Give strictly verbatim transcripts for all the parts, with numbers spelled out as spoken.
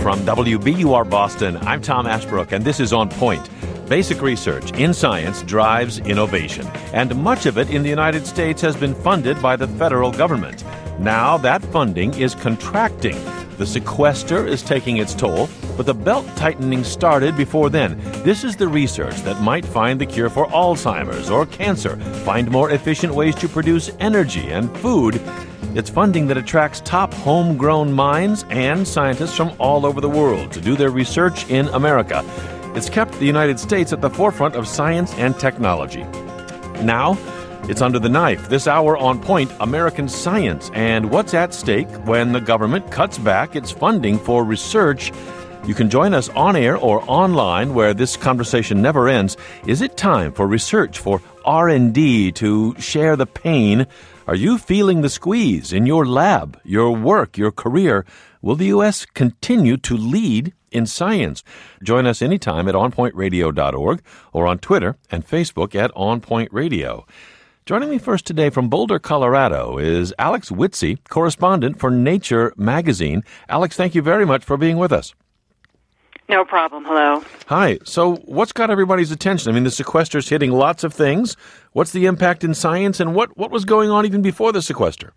From W B U R Boston, I'm Tom Ashbrook, and this is On Point. Basic research in science drives innovation, and much of it in the United States has been funded by the federal government. Now that funding is contracting. The sequester is taking its toll, but the belt tightening started before then. This is the research that might find the cure for Alzheimer's or cancer, find more efficient ways to produce energy and food. It's funding that attracts top homegrown minds and scientists from all over the world to do their research in America. It's kept the United States at the forefront of science and technology. Now, it's under the knife. This hour on Point, American science and what's at stake when the government cuts back its funding for research. You can join us on air or online where this conversation never ends. Is it time for research, for R and D to share the pain? Are you feeling the squeeze in your lab, your work, your career? Will the U S continue to lead in science? Join us anytime at on point radio dot org or on Twitter and Facebook at On Point Radio. Joining me first today from Boulder, Colorado is Alex Whitsey, correspondent for Nature magazine. Alex, thank you very much for being with us. No problem. Hello. Hi. So what's got everybody's attention? I mean, the sequester's hitting lots of things. What's the impact in science, and what, what was going on even before the sequester?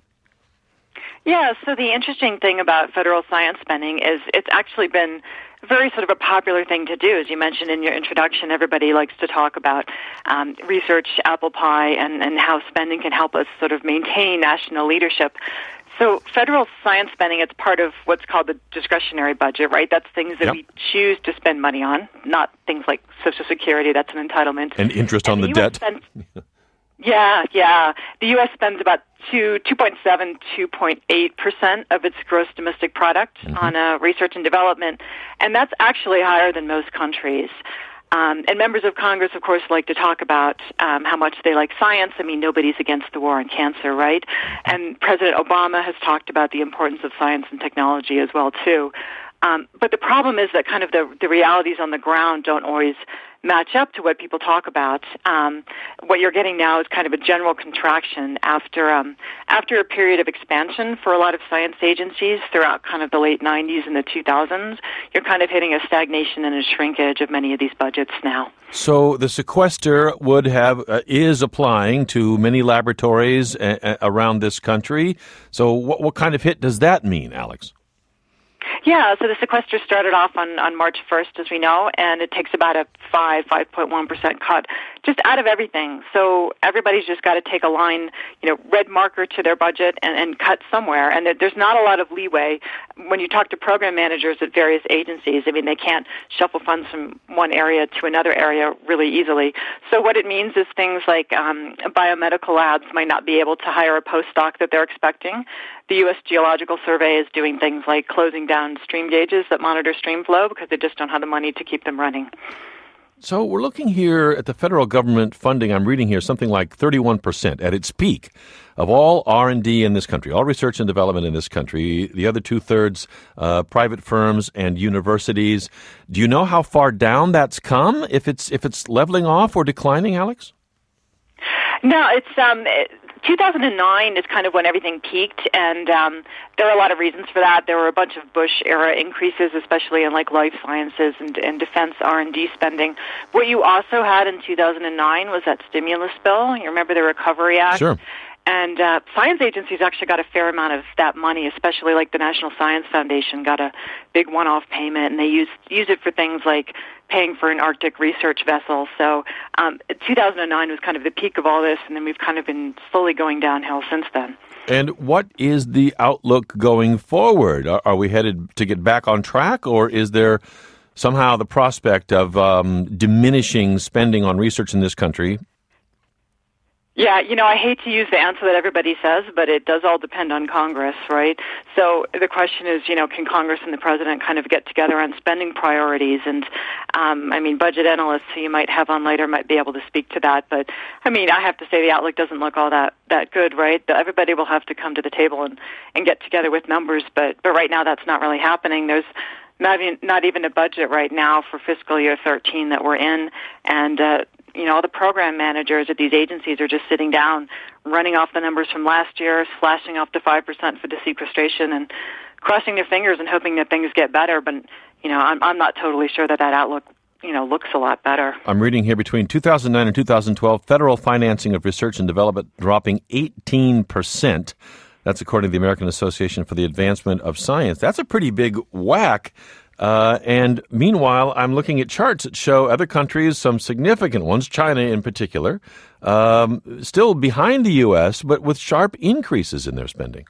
Yeah, so the interesting thing about federal science spending is it's actually been very sort of a popular thing to do. As you mentioned in your introduction, everybody likes to talk about um, research, apple pie, and, and how spending can help us sort of maintain national leadership. So federal science spending, it's part of what's called the discretionary budget, right? That's things that yep. we choose to spend money on, not things like Social Security. That's an entitlement. And interest and on the, the debt. Spends, yeah, yeah. The U S spends about two, two point seven, two point eight percent of its gross domestic product mm-hmm. on uh, research and development, and that's actually higher than most countries. Um, and members of Congress, of course, like to talk about um, how much they like science. I mean, nobody's against the war on cancer, right? And President Obama has talked about the importance of science and technology as well, too. Um, but the problem is that kind of the, the realities on the ground don't always match up to what people talk about. Um, what you're getting now is kind of a general contraction after um, after a period of expansion for a lot of science agencies throughout kind of the late nineties and the two thousands. You're kind of hitting a stagnation and a shrinkage of many of these budgets now. So the sequester would have uh, is applying to many laboratories a- a- around this country. So what, what kind of hit does that mean, Alex? Yeah, so the sequester started off on, on March first, as we know, and it takes about a five, five point one percent cut just out of everything. So everybody's just got to take a line, you know, red marker to their budget and, and cut somewhere. And there's not a lot of leeway when you talk to program managers at various agencies. I mean, they can't shuffle funds from one area to another area really easily. So what it means is things like um, biomedical labs might not be able to hire a postdoc that they're expecting. The U S Geological Survey is doing things like closing down stream gauges that monitor stream flow because they just don't have the money to keep them running. So we're looking here at the federal government funding. I'm reading here something like thirty-one percent at its peak of all R and D in this country, all research and development in this country. The other two-thirds, uh, private firms and universities. Do you know how far down that's come, if it's if it's leveling off or declining, Alex? No, it's um, it, two thousand nine is kind of when everything peaked, and um, there are a lot of reasons for that. There were a bunch of Bush-era increases, especially in like life sciences and, and defense R and D spending. What you also had in two thousand nine was that stimulus bill. You remember the Recovery Act? Sure. And uh, science agencies actually got a fair amount of that money, especially like the National Science Foundation got a big one-off payment, and they used used it for things like paying for an Arctic research vessel. So um, two thousand nine was kind of the peak of all this, and then we've kind of been slowly going downhill since then. And what is the outlook going forward? Are, are we headed to get back on track, or is there somehow the prospect of um, diminishing spending on research in this country? Yeah, you know, I hate to use the answer that everybody says, but it does all depend on Congress, right? So the question is, you know, can Congress and the president kind of get together on spending priorities? And, um, I mean, budget analysts who you might have on later might be able to speak to that. But, I mean, I have to say the outlook doesn't look all that, that good, right? Everybody will have to come to the table and, and get together with numbers, but, but right now that's not really happening. There's not even, not even a budget right now for fiscal year thirteen that we're in, and, uh, you know, all the program managers at these agencies are just sitting down, running off the numbers from last year, slashing off the five percent for the sequestration, and crossing their fingers and hoping that things get better. But, you know, I'm, I'm not totally sure that that outlook, you know, looks a lot better. I'm reading here between two thousand nine and two thousand twelve, federal financing of research and development dropping eighteen percent. That's according to the American Association for the Advancement of Science. That's a pretty big whack. Uh, and meanwhile, I'm looking at charts that show other countries, some significant ones, China in particular, um, still behind the U S, but with sharp increases in their spending.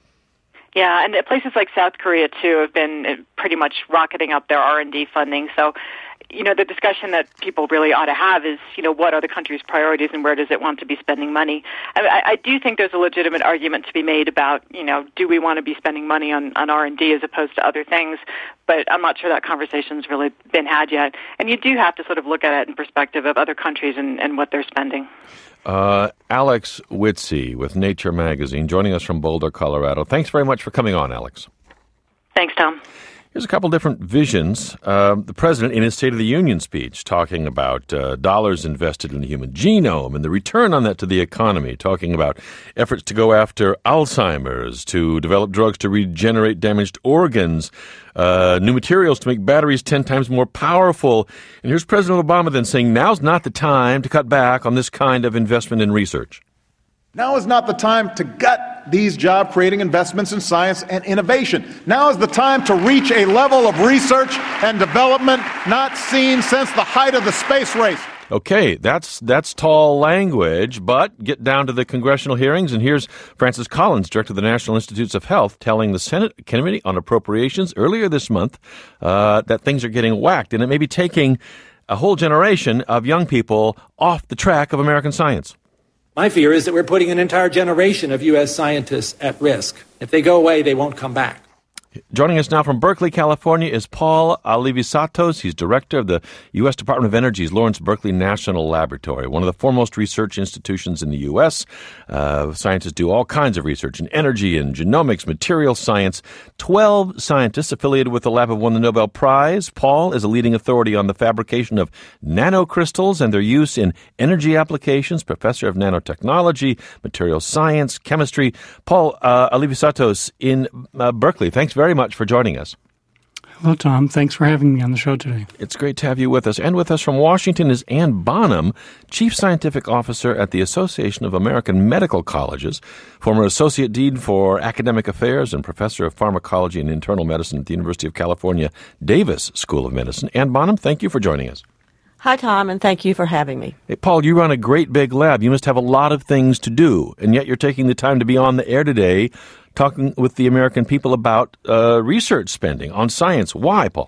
Yeah, and places like South Korea, too, have been pretty much rocketing up their R and D funding. So, you know, the discussion that people really ought to have is, you know, what are the country's priorities and where does it want to be spending money? I, I do think there's a legitimate argument to be made about, you know, do we want to be spending money on, on R and D as opposed to other things? But I'm not sure that conversation's really been had yet. And you do have to sort of look at it in perspective of other countries and, and what they're spending. Uh, Alex Whitsey with Nature Magazine joining us from Boulder, Colorado. Thanks very much for coming on, Alex. Thanks, Tom. Here's a couple different visions. Uh, the president, in his State of the Union speech, talking about uh, dollars invested in the human genome and the return on that to the economy, talking about efforts to go after Alzheimer's, to develop drugs to regenerate damaged organs, uh, new materials to make batteries ten times more powerful. And here's President Obama then saying, now's not the time to cut back on this kind of investment in research. Now is not the time to gut these job-creating investments in science and innovation. Now is the time to reach a level of research and development not seen since the height of the space race. Okay, that's that's tall language, but get down to the congressional hearings, and here's Francis Collins, director of the National Institutes of Health, telling the Senate Committee on Appropriations earlier this month uh, that things are getting whacked, and it may be taking a whole generation of young people off the track of American science. My fear is that we're putting an entire generation of U S scientists at risk. If they go away, they won't come back. Joining us now from Berkeley, California, is Paul Alivisatos. He's director of the U S Department of Energy's Lawrence Berkeley National Laboratory, one of the foremost research institutions in the U S. Uh, scientists do all kinds of research in energy and genomics, material science. Twelve scientists affiliated with the lab have won the Nobel Prize. Paul is a leading authority on the fabrication of nanocrystals and their use in energy applications, professor of nanotechnology, material science, chemistry. Paul uh, Alivisatos in uh, Berkeley, thanks very very much for joining us. Hello, Tom. Thanks for having me on the show today. It's great to have you with us. And with us from Washington is Ann Bonham, Chief Scientific Officer at the Association of American Medical Colleges, former Associate Dean for Academic Affairs and Professor of Pharmacology and Internal Medicine at the University of California, Davis School of Medicine. Ann Bonham, thank you for joining us. Hi, Tom, and thank you for having me. Hey, Paul, you run a great big lab. You must have a lot of things to do, and yet you're taking the time to be on the air today talking with the American people about uh, research spending on science. Why, Paul?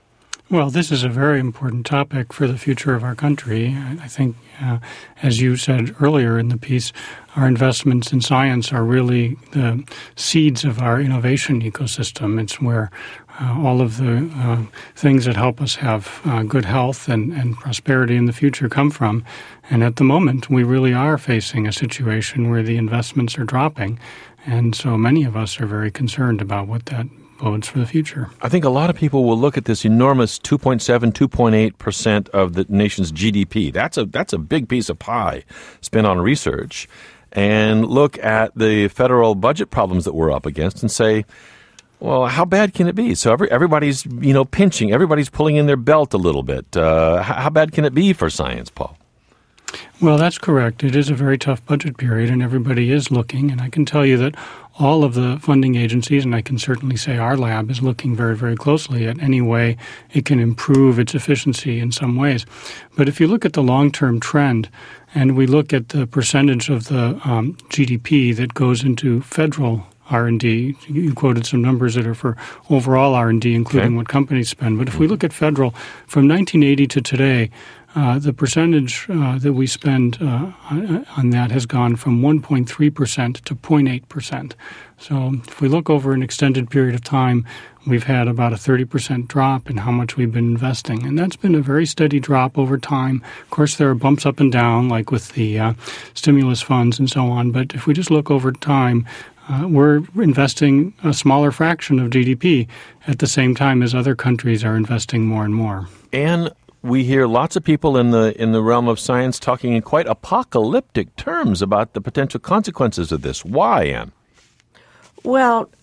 Well, this is a very important topic for the future of our country. I think, uh, as you said earlier in the piece, our investments in science are really the seeds of our innovation ecosystem. It's where uh, all of the uh, things that help us have uh, good health and, and prosperity in the future come from. And at the moment, we really are facing a situation where the investments are dropping. And so many of us are very concerned about what that bodes for the future. I think a lot of people will look at this enormous two point seven, two point eight percent of the nation's G D P. That's a that's a big piece of pie spent on research, and look at the federal budget problems that we're up against and say, well, how bad can it be? So every, everybody's, you know, pinching, everybody's pulling in their belt a little bit. Uh, how, how bad can it be for science, Paul? Well, that's correct. It is a very tough budget period, and everybody is looking. And I can tell you that all of the funding agencies, and I can certainly say our lab, is looking very, very closely at any way it can improve its efficiency in some ways. But if you look at the long-term trend, and we look at the percentage of the um, G D P that goes into federal R and D. You quoted some numbers that are for overall R and D, including okay. what companies spend. But if we look at federal, from nineteen eighty to today, uh, the percentage uh, that we spend uh, on that has gone from one point three percent to zero point eight percent. So if we look over an extended period of time, we've had about a thirty percent drop in how much we've been investing. And that's been a very steady drop over time. Of course, there are bumps up and down, like with the uh, stimulus funds and so on. But if we just look over time, Uh, we're investing a smaller fraction of G D P at the same time as other countries are investing more and more. And we hear lots of people in the in the realm of science talking in quite apocalyptic terms about the potential consequences of this. Why, Ann? Well,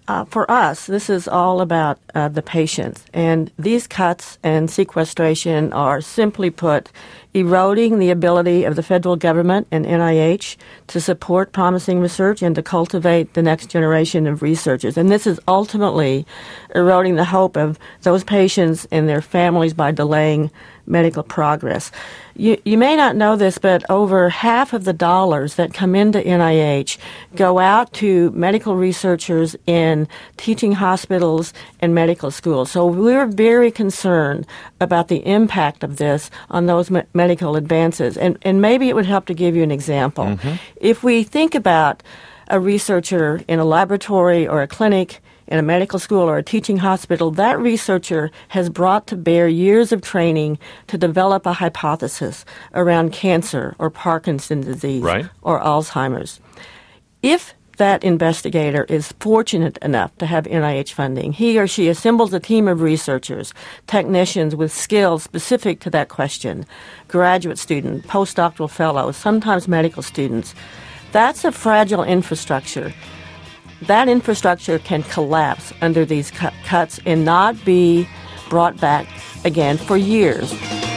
Uh, for us, this is all about uh, the patients. And these cuts and sequestration are, simply put, eroding the ability of the federal government and N I H to support promising research and to cultivate the next generation of researchers. And this is ultimately eroding the hope of those patients and their families by delaying medical progress. You, you may not know this, but over half of the dollars that come into N I H go out to medical researchers in teaching hospitals and medical schools. So we're very concerned about the impact of this on those me- medical advances. And, and maybe it would help to give you an example. Mm-hmm. If we think about a researcher in a laboratory or a clinic in a medical school or a teaching hospital, that researcher has brought to bear years of training to develop a hypothesis around cancer or Parkinson's disease right. or Alzheimer's. If that investigator is fortunate enough to have N I H funding, he or she assembles a team of researchers, technicians with skills specific to that question, graduate students, postdoctoral fellows, sometimes medical students. That's a fragile infrastructure. That infrastructure can collapse under these cu- cuts and not be brought back again for years.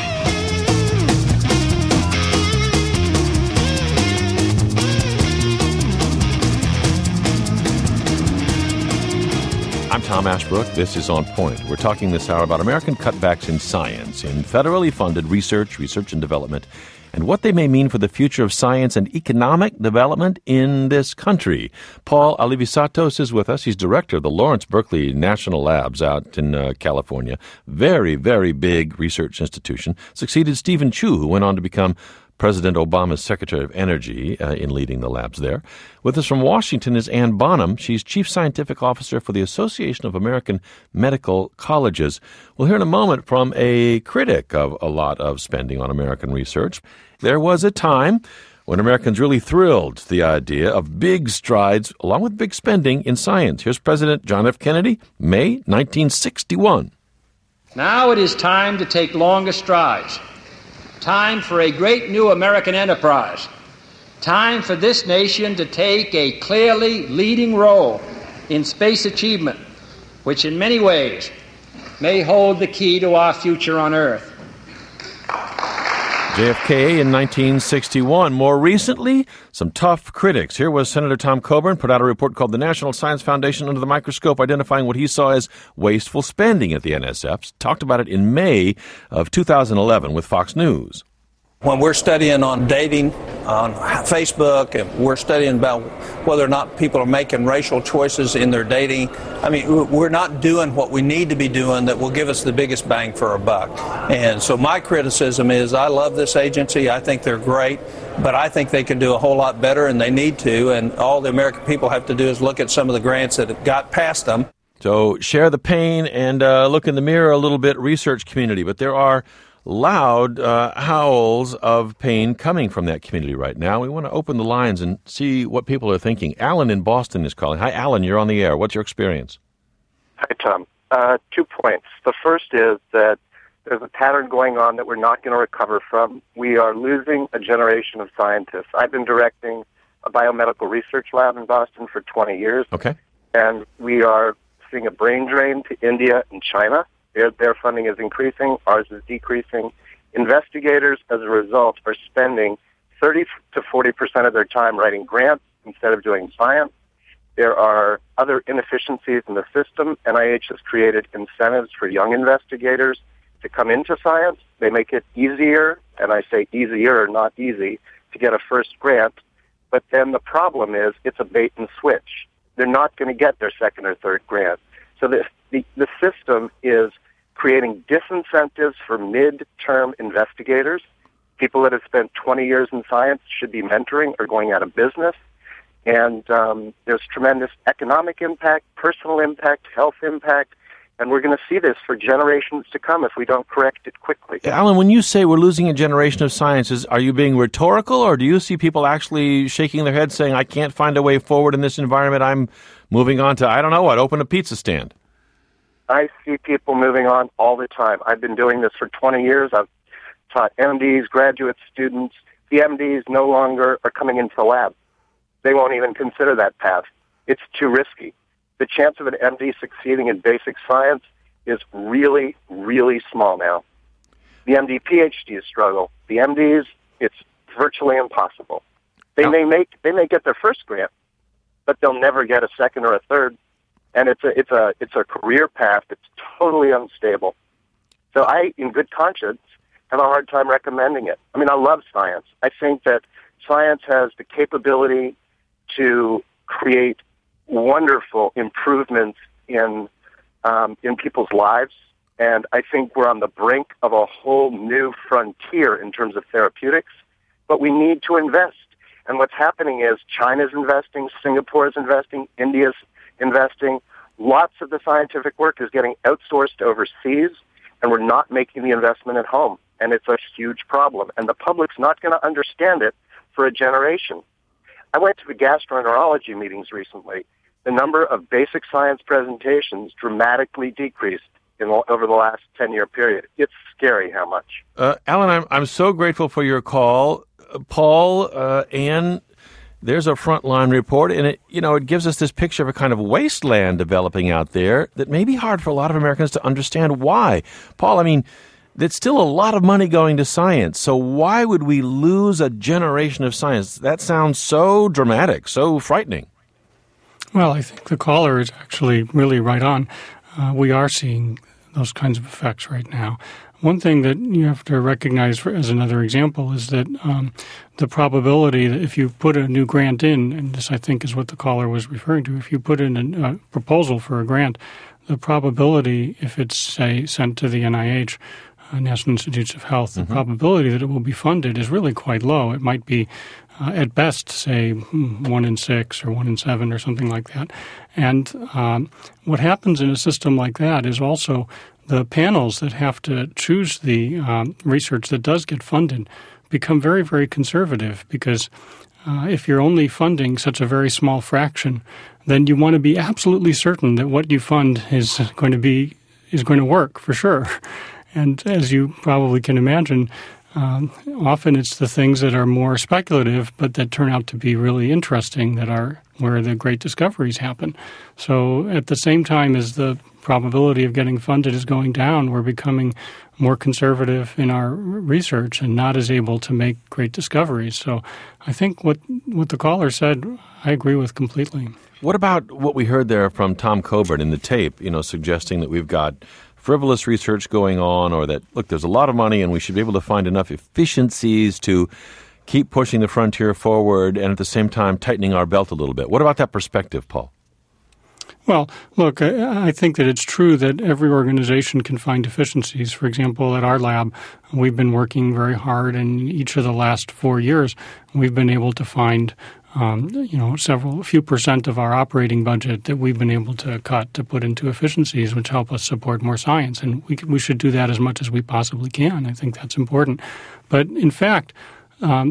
I'm Tom Ashbrook. This is On Point. We're talking this hour about American cutbacks in science, in federally funded research, research and development, and what they may mean for the future of science and economic development in this country. Paul Alivisatos is with us. He's director of the Lawrence Berkeley National Labs out in uh, California. Very, very big research institution. Succeeded Stephen Chu, who went on to become President Obama's Secretary of Energy uh, in leading the labs there. With us from Washington is Ann Bonham. She's Chief Scientific Officer for the Association of American Medical Colleges. We'll hear in a moment from a critic of a lot of spending on American research. There was a time when Americans really thrilled to the idea of big strides along with big spending in science. Here's President John F. Kennedy, May nineteen sixty-one. Now it is time to take longer strides. Time for a great new American enterprise. Time for this nation to take a clearly leading role in space achievement, which in many ways may hold the key to our future on Earth. J F K in nineteen sixty-one. More recently, some tough critics. Here was Senator Tom Coburn, put out a report called The National Science Foundation Under the Microscope, identifying what he saw as wasteful spending at the N S F. Talked about it in May of two thousand eleven with Fox News. When we're studying on dating on Facebook and we're studying about whether or not people are making racial choices in their dating, I mean, we're not doing what we need to be doing that will give us the biggest bang for our buck. And so my criticism is I love this agency. I think they're great, but I think they can do a whole lot better, and they need to. And all the American people have to do is look at some of the grants that have got past them. So share the pain and uh, look in the mirror a little bit, research community. But there are loud uh, howls of pain coming from that community right now. We want to open the lines and see what people are thinking. Alan in Boston is calling. Hi, Alan, you're on the air. What's your experience? Hi, Tom. Uh, two points. The first is that there's a pattern going on that we're not going to recover from. We are losing a generation of scientists. I've been directing a biomedical research lab in Boston for twenty years. Okay. And we are seeing a brain drain to India and China. Their, their funding is increasing. Ours is decreasing. Investigators, as a result, are spending thirty to forty percent of their time writing grants instead of doing science. There are other inefficiencies in the system. N I H has created incentives for young investigators to come into science. They make it easier, and I say easier, not easy, to get a first grant. But then the problem is it's a bait and switch. They're not going to get their second or third grant. So the, the, the system is creating disincentives for mid-term investigators. People that have spent twenty years in science should be mentoring or going out of business. And um, there's tremendous economic impact, personal impact, health impact, and we're going to see this for generations to come if we don't correct it quickly. Alan, when you say we're losing a generation of scientists, are you being rhetorical, or do you see people actually shaking their heads saying, I can't find a way forward in this environment, I'm moving on to, I don't know what, open a pizza stand? I see people moving on all the time. I've been doing this for twenty years. I've taught M Ds, graduate students. The M Ds no longer are coming into the lab. They won't even consider that path. It's too risky. the chance of an M D succeeding in basic science is really, really small now. The M D PhDs struggle. The M Ds, it's virtually impossible. They may make they may get their first grant, but they'll never get a second or a third. And it's a it's a it's a career path that's totally unstable. So I, in good conscience, have a hard time recommending it. I mean, I love science. I think that science has the capability to create wonderful improvements in um, in people's lives, and I think we're on the brink of a whole new frontier in terms of therapeutics. But we need to invest, and what's happening is China's investing, Singapore is investing, India's investing. Lots of the scientific work is getting outsourced overseas, and we're not making the investment at home, and it's a huge problem, and the public's not going to understand it for a generation. I went to the gastroenterology meetings recently. The number of basic science presentations dramatically decreased in, over the last ten-year period. It's scary how much. Uh, Alan, I'm, I'm so grateful for your call. Uh, Paul, uh, Anne, there's a Frontline report, and it, you know, it gives us this picture of a kind of wasteland developing out there that may be hard for a lot of Americans to understand why. Paul, I mean, there's still a lot of money going to science, so why would we lose a generation of science? That sounds so dramatic, so frightening. Well, I think the caller is actually really right on. Uh, we are seeing those kinds of effects right now. One thing that you have to recognize for, as another example is that um, the probability that if you put a new grant in, and this I think is what the caller was referring to, if you put in a, a proposal for a grant, the probability, if it's, say, sent to the N I H, uh, National Institutes of Health, mm-hmm. the probability that it will be funded is really quite low. It might be Uh, at best, say, one in six or one in seven or something like that. And um, what happens in a system like that is also the panels that have to choose the um, research that does get funded become very, very conservative because uh, if you're only funding such a very small fraction, then you want to be absolutely certain that what you fund is going to be is going to work for sure. And as you probably can imagine, Um, often it's the things that are more speculative but that turn out to be really interesting that are where the great discoveries happen. So at the same time as the probability of getting funded is going down, we're becoming more conservative in our research and not as able to make great discoveries. So I think what, what the caller said, I agree with completely. What about what we heard there from Tom Coburn in the tape, you know, suggesting that we've got frivolous research going on, or that, look, there's a lot of money and we should be able to find enough efficiencies to keep pushing the frontier forward and at the same time tightening our belt a little bit. What about that perspective, Paul? Well, look, I, I think that it's true that every organization can find efficiencies. For example, at our lab, we've been working very hard, and each of the last four years, we've been able to find Um, you know, several, a few percent of our operating budget that we've been able to cut to put into efficiencies, which help us support more science. And we we should do that as much as we possibly can. I think that's important. But in fact, um,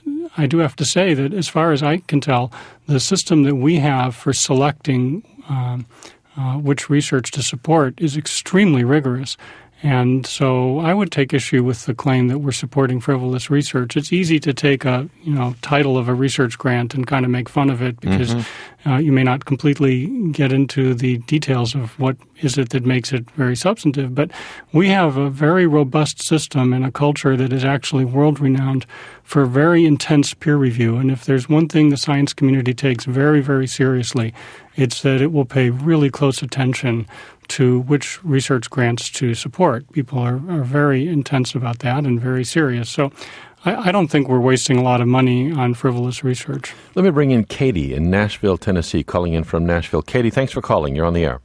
I do have to say that as far as I can tell, the system that we have for selecting um, uh, which research to support is extremely rigorous. And so I would take issue with the claim that we're supporting frivolous research. It's easy to take a you know title of a research grant and kind of make fun of it because mm-hmm. uh, you may not completely get into the details of what is it that makes it very substantive. But we have a very robust system and a culture that is actually world-renowned for very intense peer review. And if there's one thing the science community takes very, very seriously, it's that it will pay really close attention to which research grants to support. People are, are very intense about that and very serious. So I, I don't think we're wasting a lot of money on frivolous research. Let me bring in Katie in Nashville, Tennessee, calling in from Nashville. Katie, thanks for calling. You're on the air.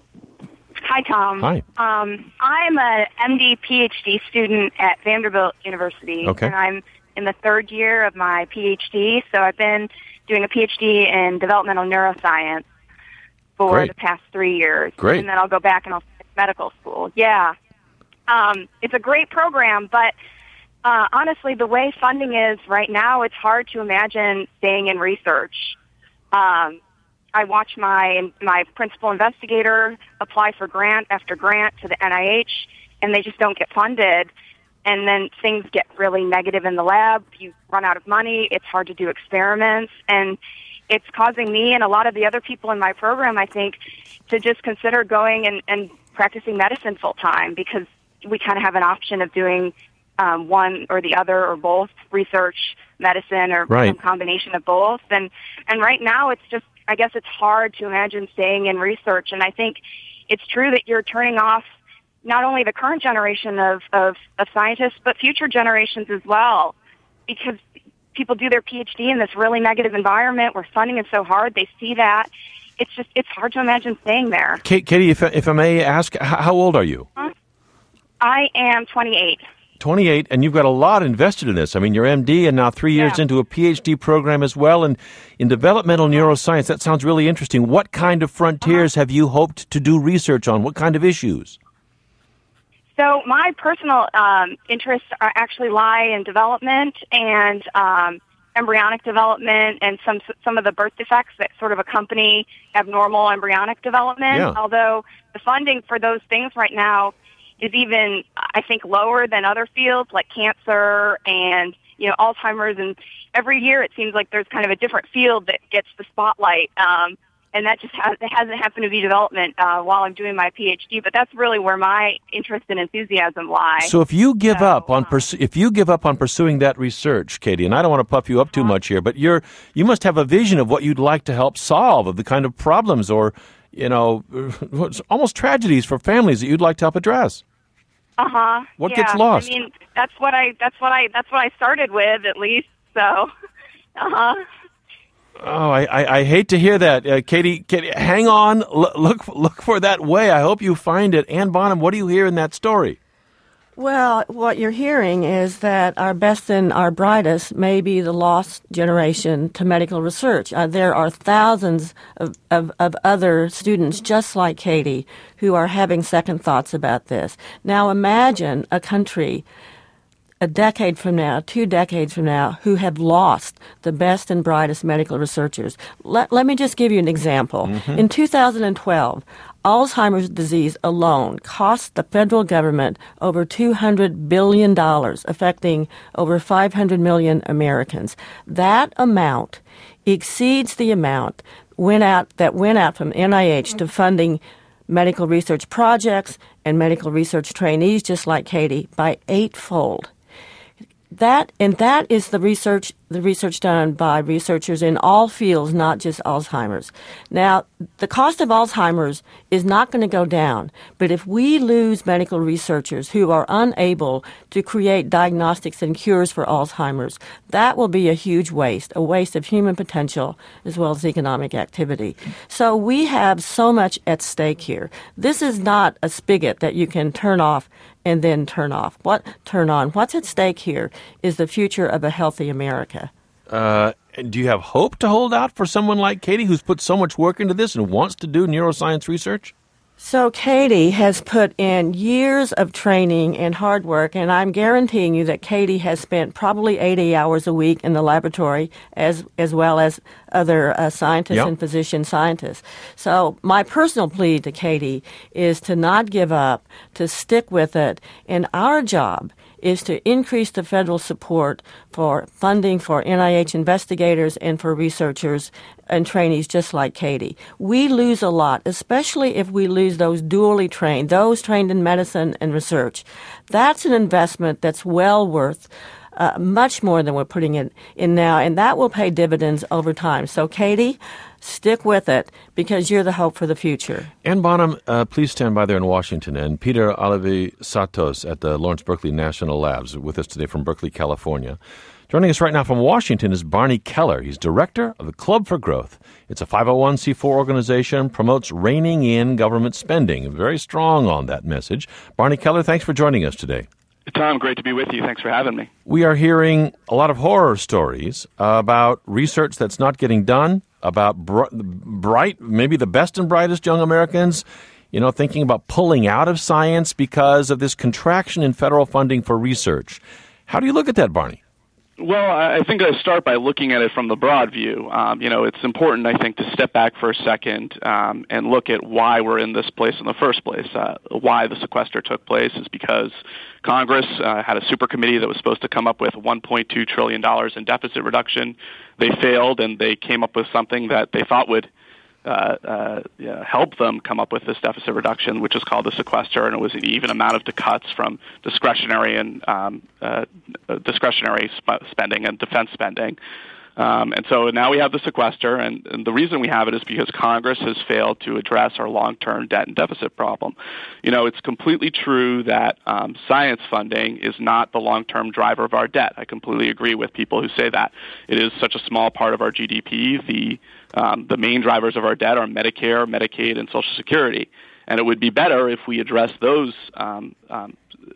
Hi, Tom. Hi. Um, I'm an M D PhD student at Vanderbilt University, okay. and I'm in the third year of my PhD. So I've been doing a PhD in developmental neuroscience for Great. the past three years. Great. And then I'll go back and I'll finish medical school. Yeah. Um, it's a great program, but uh, honestly, the way funding is right now, it's hard to imagine staying in research. Um, I watch my my principal investigator apply for grant after grant to the N I H, and they just don't get funded. And then things get really negative in the lab. You run out of money. It's hard to do experiments. And it's causing me and a lot of the other people in my program, I think, to just consider going and, and practicing medicine full time, because we kind of have an option of doing um, one or the other or both, research, medicine, or right. some combination of both. And and right now, it's just, I guess it's hard to imagine staying in research. And I think it's true that you're turning off not only the current generation of, of, of scientists, but future generations as well, because people do their PhD in this really negative environment where funding is so hard. They see that. It's just, it's hard to imagine staying there. Kate, Katie, if, if I may ask, how old are you? Huh? I am twenty-eight. twenty-eight, and you've got a lot invested in this. I mean, you're M D and now three years yeah. into a PhD program as well. And in developmental neuroscience, that sounds really interesting. What kind of frontiers uh-huh. have you hoped to do research on? What kind of issues? So my personal um, interests are actually lie in development and um, embryonic development and some some of the birth defects that sort of accompany abnormal embryonic development. Yeah. Although the funding for those things right now is even, I think, lower than other fields like cancer and, you know, Alzheimer's. And every year it seems like there's kind of a different field that gets the spotlight. Um, and that just has, it hasn't happened to be development uh, while I'm doing my PhD. But that's really where my interest and enthusiasm lie. So if you give so, up on pers- if you give up on pursuing that research, Katie, and I don't want to puff you up too much here, but you're you must have a vision of what you'd like to help solve, of the kind of problems or, you know, almost tragedies for families that you'd like to help address. Uh huh. What yeah. gets lost? I mean, that's what I that's what I that's what I started with, at least. So, uh huh. Oh, I, I, I hate to hear that, uh, Katie. Katie, hang on. L- look look for that way. I hope you find it. Ann Bonham, what do you hear in that story? Well, what you're hearing is that our best and our brightest may be the lost generation to medical research. Uh, there are thousands of, of, of other students just like Katie who are having second thoughts about this. Now imagine a country a decade from now, two decades from now, who have lost the best and brightest medical researchers. Let, let me just give you an example. Mm-hmm. In two thousand twelve, Alzheimer's disease alone cost the federal government over two hundred billion dollars, affecting over five hundred million Americans. That amount exceeds the amount went out that went out from N I H to funding medical research projects and medical research trainees just like Katie by eightfold. That and that is the research the research done by researchers in all fields, not just Alzheimer's. Now, the cost of Alzheimer's is not going to go down, but if we lose medical researchers who are unable to create diagnostics and cures for Alzheimer's, that will be a huge waste, a waste of human potential as well as economic activity. So we have so much at stake here. This is not a spigot that you can turn off and then turn off. What turn on? What's at stake here is the future of a healthy America. Uh, do you have hope to hold out for someone like Katie who's put so much work into this and wants to do neuroscience research? So Katie has put in years of training and hard work, and I'm guaranteeing you that Katie has spent probably eighty hours a week in the laboratory as as well as other uh, scientists yep. and physician scientists. So my personal plea to Katie is to not give up, to stick with it, and our job is to increase the federal support for funding for N I H investigators and for researchers and trainees just like Katie. We lose a lot, especially if we lose those dually trained, those trained in medicine and research. That's an investment that's well worth uh, much more than we're putting in, in now, and that will pay dividends over time. So, Katie, stick with it because you're the hope for the future. Ann Bonham, uh, please stand by there in Washington. And Peter Olivisatos at the Lawrence Berkeley National Labs with us today from Berkeley, California. Joining us right now from Washington is Barney Keller. He's director of the Club for Growth. It's a five oh one c four organization, promotes reining in government spending. Very strong on that message. Barney Keller, thanks for joining us today. Tom, great to be with you. Thanks for having me. We are hearing a lot of horror stories about research that's not getting done, about br- bright, maybe the best and brightest young Americans, you know, thinking about pulling out of science because of this contraction in federal funding for research. How do you look at that, Barney? Well, I think I start by looking at it from the broad view. Um, you know, it's important, I think, to step back for a second um, and look at why we're in this place in the first place. Uh, why the sequester took place is because Congress uh, had a super committee that was supposed to come up with one point two trillion dollars in deficit reduction. They failed, and they came up with something that they thought would Uh, uh, yeah, help them come up with this deficit reduction, which is called the sequester, and it was an even amount of the cuts from discretionary and um, uh, discretionary sp- spending and defense spending. Um, and so now we have the sequester, and, and the reason we have it is because Congress has failed to address our long-term debt and deficit problem. You know, it's completely true that um, science funding is not the long-term driver of our debt. I completely agree with people who say that. It is such a small part of our G D P. The um, the main drivers of our debt are Medicare, Medicaid, and Social Security. And it would be better if we address those um, um,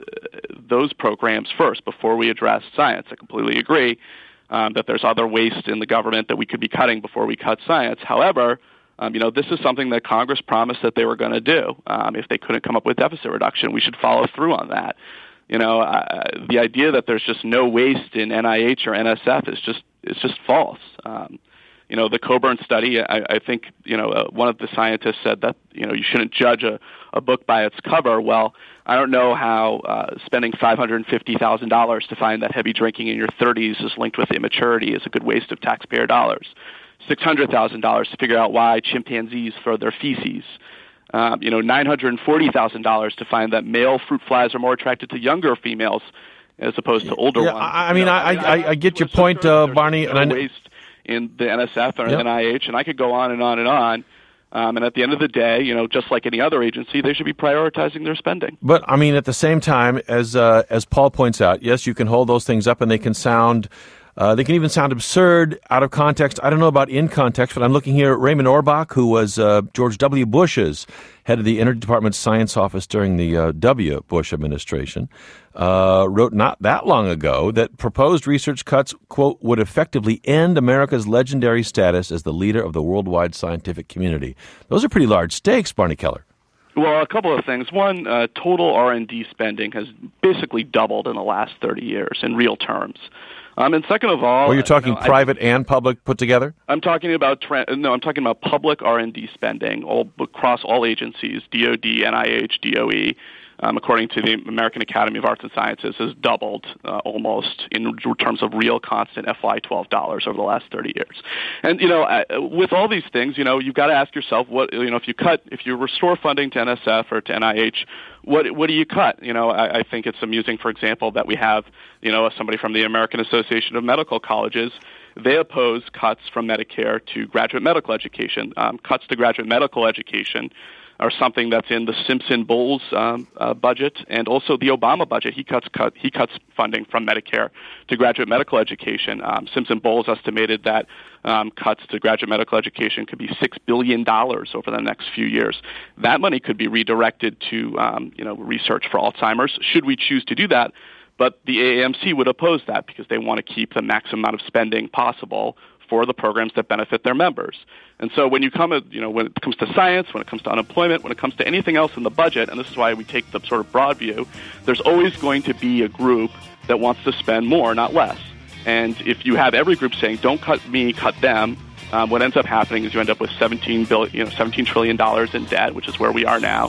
those programs first before we address science. I completely agree. Um, that there's other waste in the government that we could be cutting before we cut science. However, um, you know, this is something that Congress promised that they were going to do. Um, if they couldn't come up with deficit reduction, we should follow through on that. You know, uh, the idea that there's just no waste in N I H or N S F is just is just false. Um, you know, the Coburn study, I, I think, you know, uh, one of the scientists said that, you know, you shouldn't judge a, a book by its cover. Well, I don't know how uh, spending five hundred fifty thousand dollars to find that heavy drinking in your thirties is linked with immaturity is a good waste of taxpayer dollars. six hundred thousand dollars to figure out why chimpanzees throw their feces. Um, you know, nine hundred forty thousand dollars to find that male fruit flies are more attracted to younger females as opposed to older yeah, ones. I mean, you know, I, I, I, I get your point, uh, Barney. No and I waste in the N S F or yep. N I H, and I could go on and on and on. Um, and at the end of the day, you know, just like any other agency, they should be prioritizing their spending. But, I mean, at the same time, as uh, as Paul points out, yes, you can hold those things up and they can sound, uh, they can even sound absurd out of context. I don't know about in context, but I'm looking here at Raymond Orbach, who was uh, George W. Bush's head of the Energy Department's Science Office during the uh, W. Bush administration, uh, wrote not that long ago that proposed research cuts, quote, would effectively end America's legendary status as the leader of the worldwide scientific community. Those are pretty large stakes, Barney Keller. Well, a couple of things. One, uh, total R and D spending has basically doubled in the last thirty years in real terms. Um, and second of all, well, you're talking you know, private I, and public put together? I'm talking about tra- no, I'm talking about public R and D spending all across all agencies, D O D, N I H, D O E. Um, according to the American Academy of Arts and Sciences, has doubled uh, almost in terms of real constant F Y twelve dollars over the last thirty years. And, you know, uh, with all these things, you know, you've got to ask yourself, what, you know, if you cut, if you restore funding to N S F or to N I H, what what do you cut? You know, I, I think it's amusing, for example, that we have, you know, somebody from the American Association of Medical Colleges. They oppose cuts from Medicare to graduate medical education. Um, cuts to graduate medical education are something that's in the Simpson-Bowles um, uh, budget and also the Obama budget. He cuts cut he cuts funding from Medicare to graduate medical education. Um, Simpson-Bowles estimated that um, cuts to graduate medical education could be six billion dollars over the next few years. That money could be redirected to um, you know research for Alzheimer's, should we choose to do that. But the A A M C would oppose that because they want to keep the maximum amount of spending possible for the programs that benefit their members. And so when you come, at, you know, when it comes to science, when it comes to unemployment, when it comes to anything else in the budget, and this is why we take the sort of broad view, there's always going to be a group that wants to spend more, not less. And if you have every group saying, don't cut me, cut them, um, what ends up happening is you end up with seventeen billion, you know, seventeen trillion dollars in debt, which is where we are now.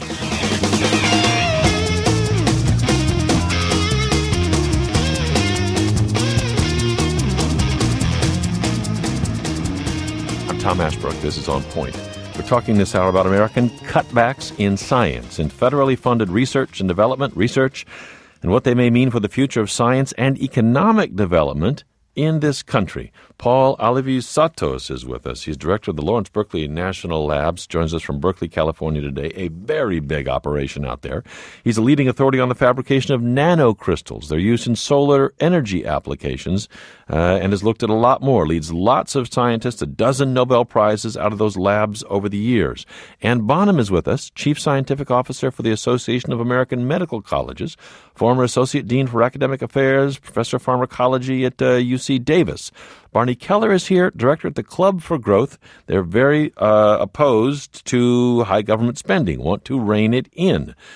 Tom Ashbrook, this is On Point. We're talking this hour about American cutbacks in science, in federally funded research and development, research, and what they may mean for the future of science and economic development in this country. Paul Alivisatos is with us. He's director of the Lawrence Berkeley National Labs, joins us from Berkeley, California today, a very big operation out there. He's a leading authority on the fabrication of nanocrystals, their use in solar energy applications, uh, and has looked at a lot more, leads lots of scientists, a dozen Nobel Prizes out of those labs over the years. Ann Bonham is with us, Chief Scientific Officer for the Association of American Medical Colleges, former Associate Dean for Academic Affairs, Professor of Pharmacology at uh, U C Davis. Barney Keller is here, director at the Club for Growth. They're very uh, opposed to high government spending, want to rein it in.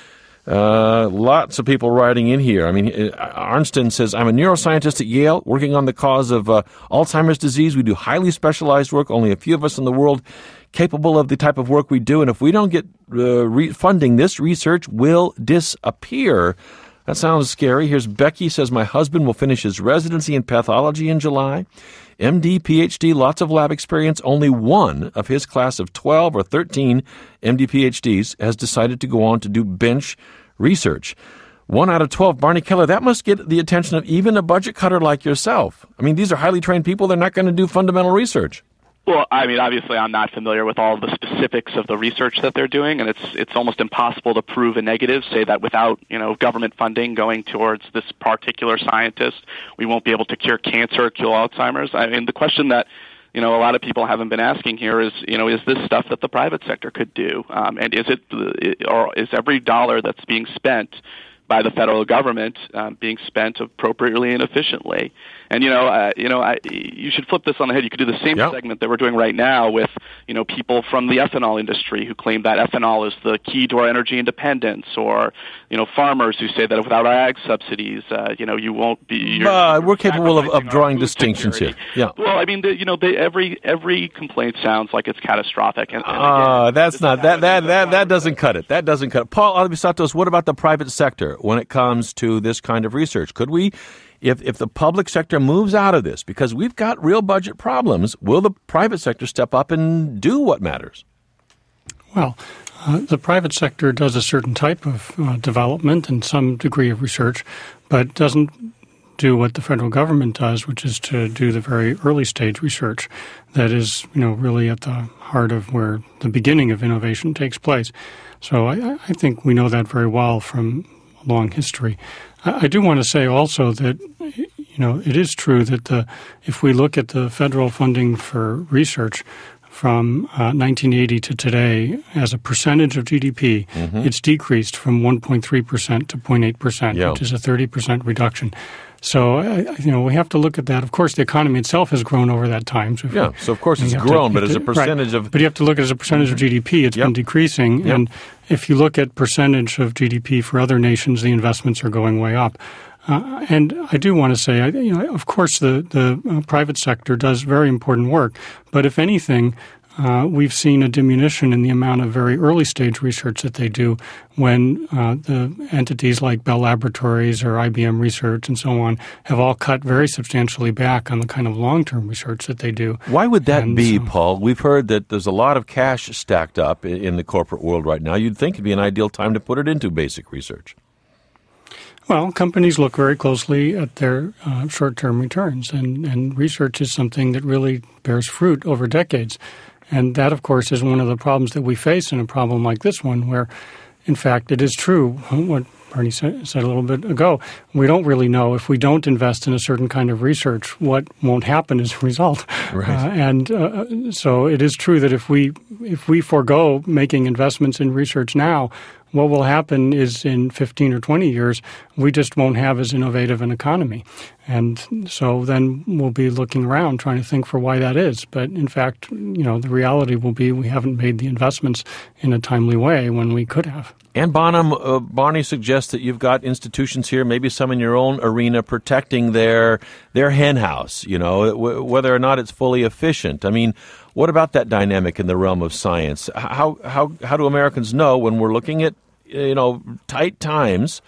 Uh, lots of people writing in here. I mean, Arnston says, I'm a neuroscientist at Yale working on the cause of uh, Alzheimer's disease. We do highly specialized work, only a few of us in the world capable of the type of work we do. And if we don't get uh, re- funding, this research will disappear. That sounds scary. Here's Becky says, my husband will finish his residency in pathology in July. M D, P H D, lots of lab experience. Only one of his class of twelve or thirteen M D, P H Ds has decided to go on to do bench research. One out of twelve, Barney Keller, that must get the attention of even a budget cutter like yourself. I mean, these are highly trained people. They're not going to do fundamental research. Well, I mean, obviously, I'm not familiar with all of the specifics of the research that they're doing, and it's it's almost impossible to prove a negative. Say that without you know government funding going towards this particular scientist, we won't be able to cure cancer, cure Alzheimer's. I mean, the question that you know a lot of people haven't been asking here is, you know, is this stuff that the private sector could do, um, and is it or is every dollar that's being spent by the federal government um, being spent appropriately and efficiently? And, you know, uh, you know, I, you should flip this on the head. You could do the same yep. segment that we're doing right now with, you know, people from the ethanol industry who claim that ethanol is the key to our energy independence, or, you know, farmers who say that without our ag subsidies, uh, you know, you won't be. You're, uh, you're we're capable of, of drawing distinctions security. here. Yeah. Well, I mean, the, you know, they, every every complaint sounds like it's catastrophic. And, and uh, again, that's not that that that that doesn't cut it. That doesn't cut it. Paul Alibisatos, what about the private sector when it comes to this kind of research? Could we? If if the public sector moves out of this, because we've got real budget problems, will the private sector step up and do what matters? Well, uh, the private sector does a certain type of uh, development and some degree of research, but doesn't do what the federal government does, which is to do the very early stage research that is, you know, really at the heart of where the beginning of innovation takes place. So I, I think we know that very well from a long history. I do want to say also that, you know, it is true that the, if we look at the federal funding for research from uh, nineteen eighty to today as a percentage of G D P, mm-hmm. it's decreased from one point three percent to zero point eight percent, yeah. which is a thirty percent reduction. So, uh, you know, we have to look at that. Of course, the economy itself has grown over that time. So yeah, so of course it's grown, to, but as a percentage right. of... But you have to look at it as a percentage mm-hmm. of G D P. It's yep. been decreasing. Yep. And if you look at percentage of G D P for other nations, the investments are going way up. Uh, and I do want to say, I, you know, of course, the, the uh, private sector does very important work. But if anything, Uh, we've seen a diminution in the amount of very early stage research that they do when uh, the entities like Bell Laboratories or I B M Research and so on have all cut very substantially back on the kind of long-term research that they do. Why would that and be, so, Paul? We've heard that there's a lot of cash stacked up in the corporate world right now. You'd think it'd be an ideal time to put it into basic research. Well, companies look very closely at their uh, short-term returns, and, and research is something that really bears fruit over decades. And that, of course, is one of the problems that we face in a problem like this one, where, in fact, it is true what Bernie said a little bit ago. We don't really know if we don't invest in a certain kind of research what won't happen as a result. Right. Uh, and uh, so it is true that if we if we forego making investments in research now, what will happen is in fifteen or twenty years, we just won't have as innovative an economy. And so then we'll be looking around trying to think for why that is. But in fact, you know, the reality will be we haven't made the investments in a timely way when we could have. Ann Bonham, uh, Barney suggests that you've got institutions here, maybe some in your own arena, protecting their their hen house, you know, w- whether or not it's fully efficient. I mean, what about that dynamic in the realm of science? How how how do Americans know when we're looking at, you know, tight times,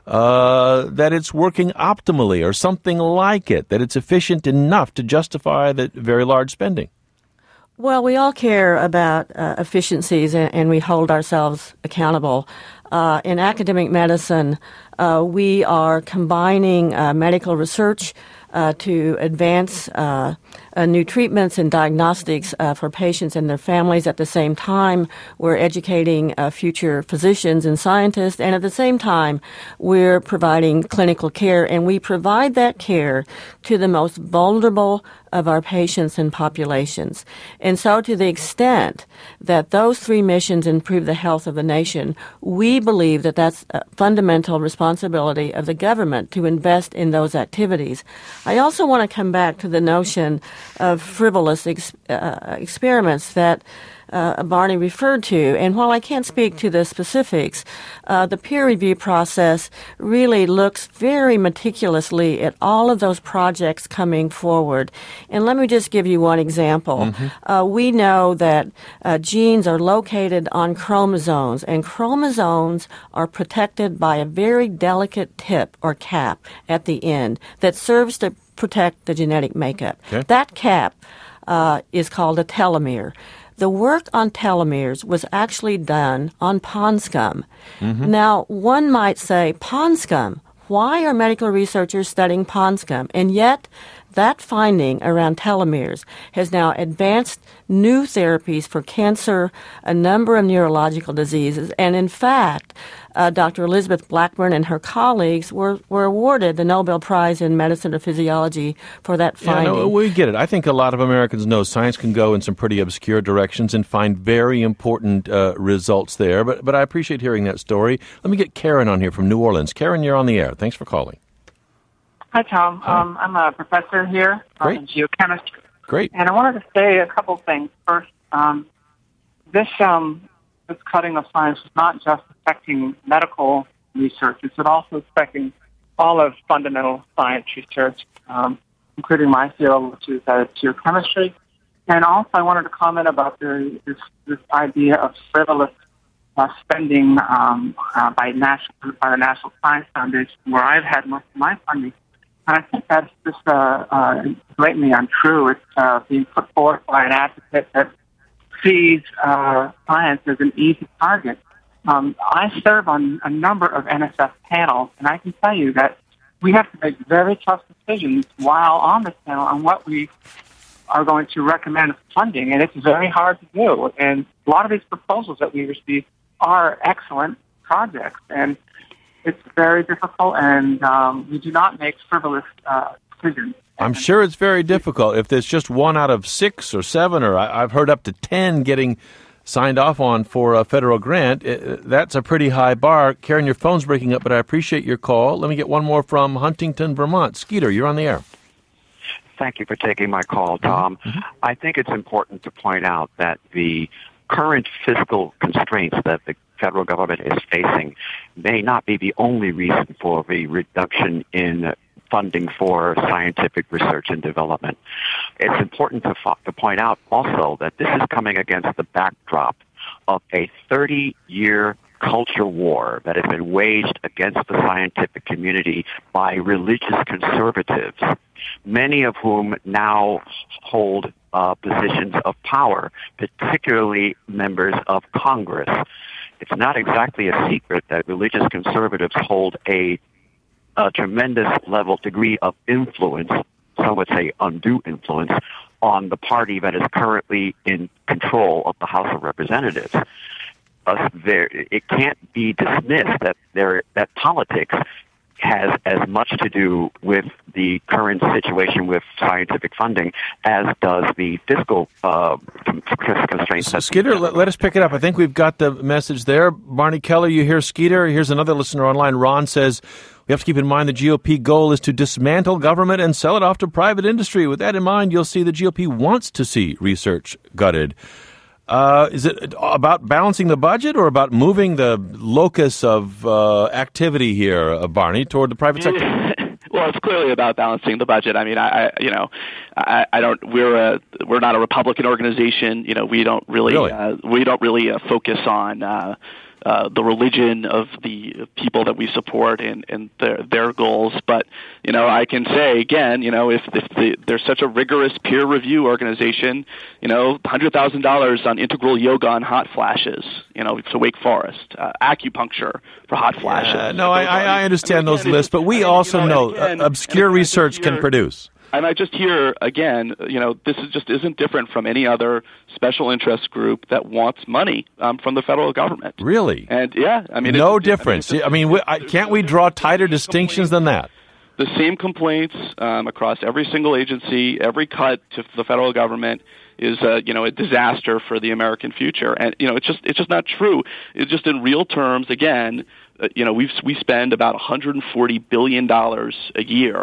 uh, that it's working optimally or something like it, that it's efficient enough to justify the very large spending? Well, we all care about uh, efficiencies, and, and we hold ourselves accountable. Uh, in academic medicine, uh, we are combining uh, medical research uh, to advance uh, uh, new treatments and diagnostics uh, for patients and their families. At the same time, we're educating uh, future physicians and scientists, and at the same time, we're providing clinical care, and we provide that care to the most vulnerable of our patients and populations. And so to the extent that those three missions improve the health of the nation, we believe that that's a fundamental responsibility of the government to invest in those activities. I also want to come back to the notion of frivolous ex- uh, experiments that uh, Barney referred to. And while I can't speak to the specifics, uh, the peer review process really looks very meticulously at all of those projects coming forward. And let me just give you one example. Mm-hmm. Uh, we know that uh, genes are located on chromosomes, and chromosomes are protected by a very delicate tip or cap at the end that serves to protect the genetic makeup. Okay. That cap uh, is called a telomere. The work on telomeres was actually done on pond scum. Mm-hmm. Now, one might say, pond scum, why are medical researchers studying pond scum? And yet, that finding around telomeres has now advanced new therapies for cancer, a number of neurological diseases, and in fact, uh, Doctor Elizabeth Blackburn and her colleagues were, were awarded the Nobel Prize in Medicine or Physiology for that finding. Yeah, no, we get it. I think a lot of Americans know science can go in some pretty obscure directions and find very important uh, results there, but, but I appreciate hearing that story. Let me get Karen on here from New Orleans. Karen, you're on the air. Thanks for calling. Hi, Tom. Hi. Um, I'm a professor here um, in geochemistry. Great. And I wanted to say a couple things. First, um, this um, this cutting of science is not just affecting medical research. It's also affecting all of fundamental science research, um, including my field, which is uh, geochemistry. And also, I wanted to comment about the, this, this idea of frivolous uh, spending um, uh, by, national, by the National Science Foundation, where I've had most of my funding. And I think that's just uh, uh, blatantly untrue. It's uh, being put forth by an advocate that sees uh, science as an easy target. Um, I serve on a number of N S F panels, and I can tell you that we have to make very tough decisions while on this panel on what we are going to recommend funding, and it's very hard to do. And a lot of these proposals that we receive are excellent projects, and it's very difficult, and um, we do not make frivolous uh, decisions. I'm sure it's very difficult. If there's just one out of six or seven, or I, I've heard up to ten getting signed off on for a federal grant, it, that's a pretty high bar. Karen, your phone's breaking up, but I appreciate your call. Let me get one more from Huntington, Vermont. Skeeter, you're on the air. Thank you for taking my call, Tom. Mm-hmm. I think it's important to point out that the current fiscal constraints that the federal government is facing may not be the only reason for the reduction in funding for scientific research and development. It's important to, fo- to point out also that this is coming against the backdrop of a thirty-year culture war that has been waged against the scientific community by religious conservatives, many of whom now hold uh, positions of power, particularly members of Congress. It's not exactly a secret that religious conservatives hold a, a tremendous level degree of influence, some would say undue influence, on the party that is currently in control of the House of Representatives. Uh, there, it can't be dismissed that there that politics has as much to do with the current situation with scientific funding as does the fiscal uh, constraints. So, Skeeter, let, let us pick it up. I think we've got the message there. Barney Keller, you hear Skeeter. Here's another listener online. Ron says, we have to keep in mind the G O P goal is to dismantle government and sell it off to private industry. With that in mind, you'll see the G O P wants to see research gutted. Uh, is it about balancing the budget or about moving the locus of uh, activity here, uh, Barney, toward the private sector? Well, it's clearly about balancing the budget. I mean, I, I you know, I, I don't. We're a we're not a Republican organization. You know, we don't really, really? Uh, we don't really uh, focus on uh, uh, the religion of the people that we support and, and their their goals. But you know, I can say again, you know, if if the, there's such a rigorous peer review organization, you know, one hundred thousand dollars on integral yoga on hot flashes, you know, to Wake Forest, uh, acupuncture for hot flashes. Yeah, no, I, I understand I mean, those again, lists, but we I mean, also you know, know again, obscure research here, can produce. And I just hear, again, you know, this is just isn't different from any other special interest group that wants money um, from the federal government. Really? And, yeah, I mean... No difference. I mean, I mean we, I, can't we draw tighter distinctions than that? The same complaints um, across every single agency, every cut to the federal government is, uh, you know, a disaster for the American future. And, you know, it's just it's just not true. It's just in real terms, again, uh, you know, we we spend about one hundred forty billion dollars a year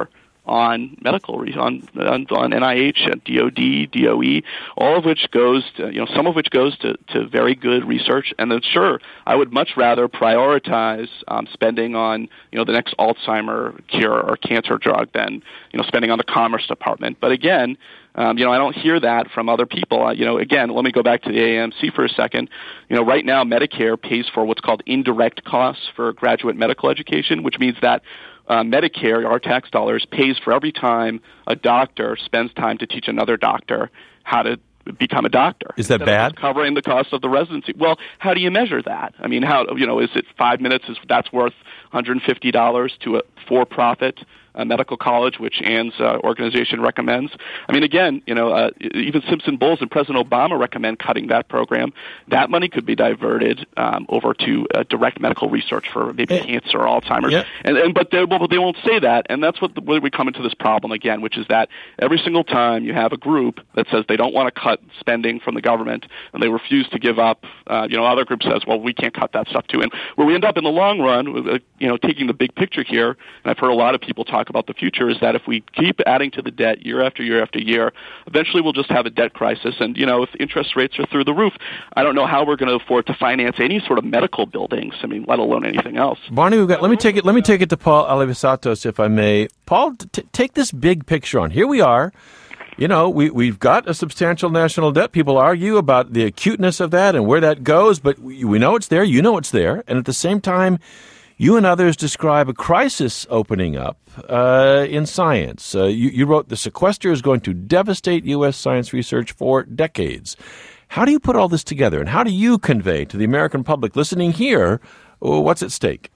on medical, on, on, on N I H, D O D, D O E, all of which goes to, you know, some of which goes to, to very good research. And then, sure, I would much rather prioritize um, spending on, you know, the next Alzheimer cure or cancer drug than, you know, spending on the Commerce Department. But again, Um, you know, I don't hear that from other people. Uh, you know, again, let me go back to the A A M C for a second. You know, right now Medicare pays for what's called indirect costs for graduate medical education, which means that uh, Medicare, our tax dollars, pays for every time a doctor spends time to teach another doctor how to become a doctor. Is that bad? Covering the cost of the residency. Well, how do you measure that? I mean, how, you know, is it five minutes? Is that's worth one hundred fifty dollars to a for-profit uh, medical college, which Ann's uh, organization recommends? I mean, again, you know, uh, even Simpson Bowles and President Obama recommend cutting that program. That money could be diverted um, over to uh, direct medical research for maybe hey. cancer or Alzheimer's. Yeah. And, and but they, well, they won't say that, and that's what the, where we come into this problem again, which is that every single time you have a group that says they don't want to cut spending from the government and they refuse to give up, uh, you know, other group says, well, we can't cut that stuff too. And where we end up in the long run, uh, you know, taking the big picture here, and I've heard a lot of people talk about the future, is that if we keep adding to the debt year after year after year, eventually we'll just have a debt crisis. And, you know, if interest rates are through the roof, I don't know how we're going to afford to finance any sort of medical buildings, I mean, let alone anything else. Barney, we've got, let me take it, let me take it to Paul Alivisatos, if I may. Paul, t- take this big picture on. Here we are. You know, we, we've got a substantial national debt. People argue about the acuteness of that and where that goes, but we, we know it's there. You know it's there. And at the same time, you and others describe a crisis opening up uh, in science. Uh, you, you wrote, the sequester is going to devastate U S science research for decades. How do you put all this together, and how do you convey to the American public listening here what's at stake?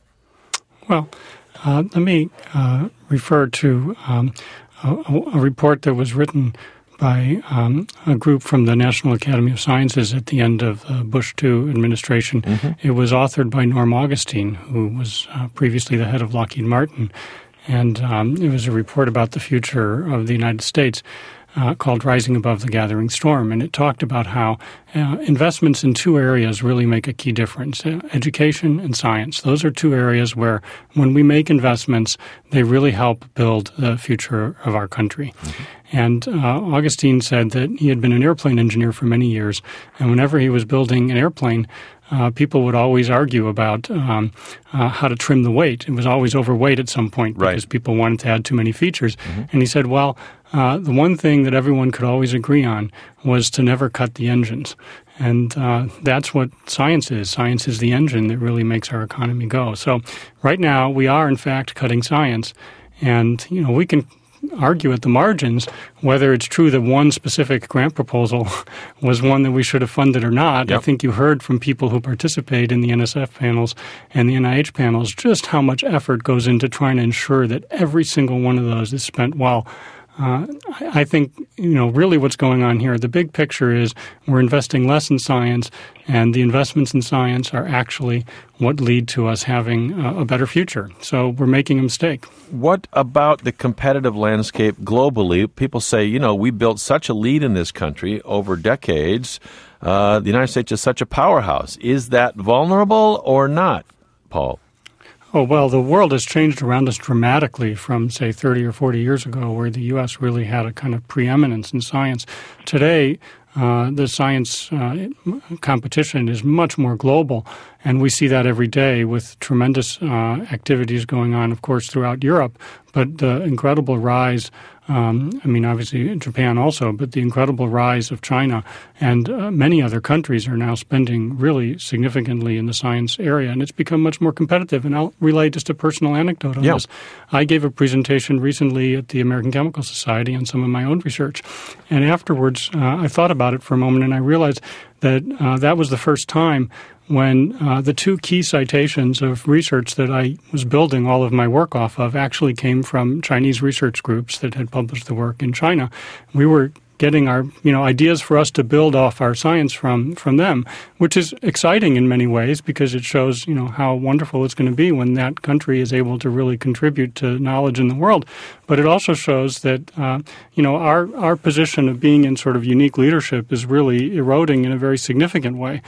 Well, uh, let me uh, refer to um, a, a report that was written by um, a group from the National Academy of Sciences at the end of the Bush two administration. Mm-hmm. It was authored by Norm Augustine, who was uh, previously the head of Lockheed Martin. And um, it was a report about the future of the United States uh, called Rising Above the Gathering Storm. And it talked about how uh, investments in two areas really make a key difference, uh, education and science. Those are two areas where when we make investments, they really help build the future of our country. Mm-hmm. And uh, Augustine said that he had been an airplane engineer for many years, and whenever he was building an airplane, uh, people would always argue about um, uh, how to trim the weight. It was always overweight at some point because right. people wanted to add too many features. Mm-hmm. And he said, well, uh, the one thing that everyone could always agree on was to never cut the engines. And uh, that's what science is. Science is the engine that really makes our economy go. So right now we are, in fact, cutting science. And, you know, we can argue at the margins whether it's true that one specific grant proposal was one that we should have funded or not. Yep. I think you heard from people who participate in the N S F panels and the N I H panels just how much effort goes into trying to ensure that every single one of those is spent well. Uh, I think, you know, really what's going on here, the big picture is we're investing less in science, and the investments in science are actually what lead to us having a, a better future. So we're making a mistake. What about the competitive landscape globally? People say, you know, we built such a lead in this country over decades. Uh, the United States is such a powerhouse. Is that vulnerable or not, Paul? Oh, well, the world has changed around us dramatically from, say, thirty or forty years ago, where the U S really had a kind of preeminence in science. Today, uh, the science uh, competition is much more global, and we see that every day with tremendous uh, activities going on, of course, throughout Europe. But the incredible rise, um, I mean, obviously Japan also, but the incredible rise of China and uh, many other countries are now spending really significantly in the science area, and it's become much more competitive. And I'll relay just a personal anecdote on yeah. this. I gave a presentation recently at the American Chemical Society on some of my own research, and afterwards uh, I thought about it for a moment, and I realized that uh, that was the first time when uh, the two key citations of research that I was building all of my work off of actually came from Chinese research groups that had published the work in China. We were getting our, you know, ideas for us to build off our science from from them, which is exciting in many ways because it shows, you know, how wonderful it's going to be when that country is able to really contribute to knowledge in the world. But it also shows that, uh, you know, our, our position of being in sort of unique leadership is really eroding in a very significant way.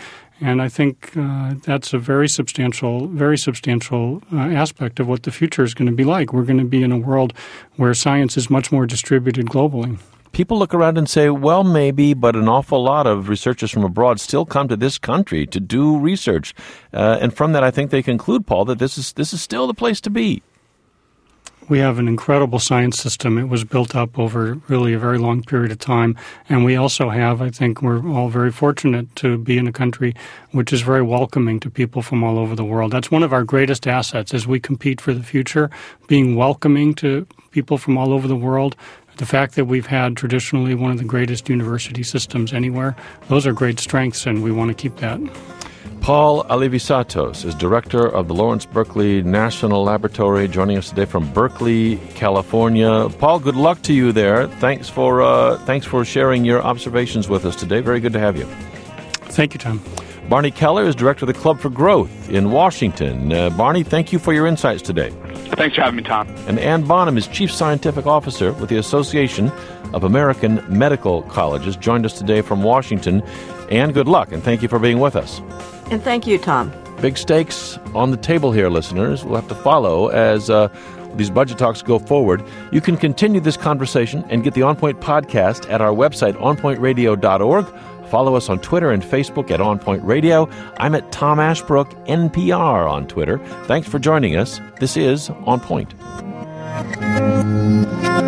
And I think uh, that's a very substantial, very substantial uh, aspect of what the future is going to be like. We're going to be in a world where science is much more distributed globally. People look around and say, well, maybe, but an awful lot of researchers from abroad still come to this country to do research. Uh, and from that, I think they conclude, Paul, that this is this is still the place to be. We have an incredible science system. It was built up over really a very long period of time. And we also have, I think we're all very fortunate to be in a country which is very welcoming to people from all over the world. That's one of our greatest assets as we compete for the future, being welcoming to people from all over the world. The fact that we've had traditionally one of the greatest university systems anywhere, those are great strengths, and we want to keep that. Paul Alivisatos is director of the Lawrence Berkeley National Laboratory, joining us today from Berkeley, California. Paul, good luck to you there. Thanks for uh, thanks for sharing your observations with us today. Very good to have you. Thank you, Tom. Barney Keller is director of the Club for Growth in Washington. Uh, Barney, thank you for your insights today. Thanks for having me, Tom. And Ann Bonham is Chief Scientific Officer with the Association of American Medical Colleges, joined us today from Washington. Ann, good luck, and thank you for being with us. And thank you, Tom. Big stakes on the table here, listeners. We'll have to follow as uh, these budget talks go forward. You can continue this conversation and get the On Point podcast at our website, on point radio dot org. Follow us on Twitter and Facebook at On Point Radio. I'm at Tom Ashbrook, N P R on Twitter. Thanks for joining us. This is On Point.